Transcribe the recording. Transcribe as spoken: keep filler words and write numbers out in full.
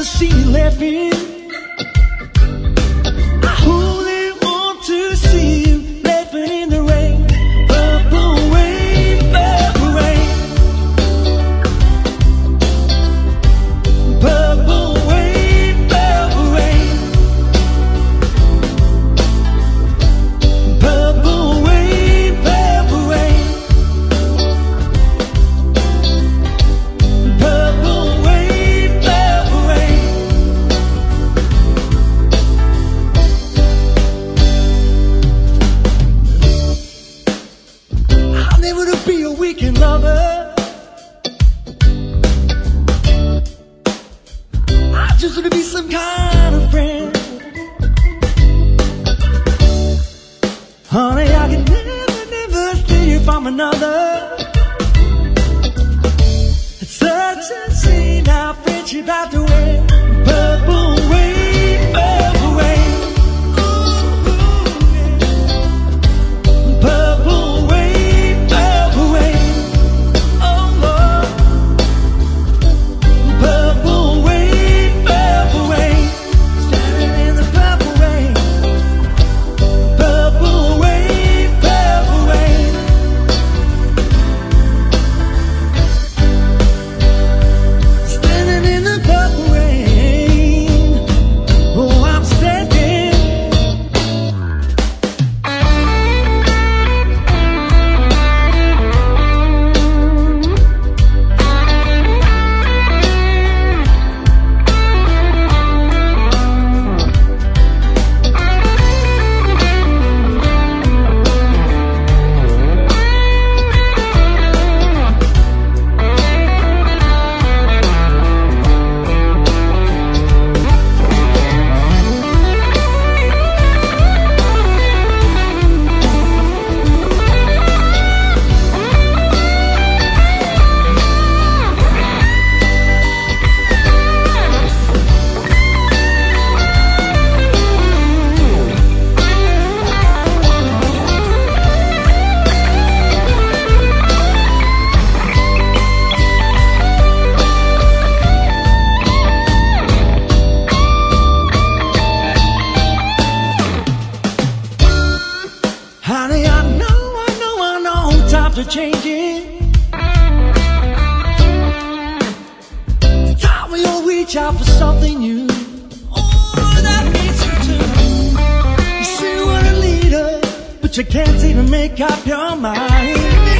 wanna see you laughing. I only want to see you laughing in the rain. Purple rain, purple rain. Purple rain, purple rain. Purple rain, purple rain. Purple rain, purple rain. I'll never be a weekend lover. I just want to be some kind of friend. Honey, I can never, never steal you from another. It's such a shame our friendship out the way. Purple rain, purple rain. Ooh, yeah. Purple rain, purple rain. Oh Lord. Purple rain, purple rain. Standing in the purple rain. Purple rain, purple rain. Standing in the purple rain. Oh, I'm standing. Honey, I know, I know, I know times are changing. It's time we all reach out for something new. Oh, that means you too. You say you want a leader, but you can't seem to make up your mind.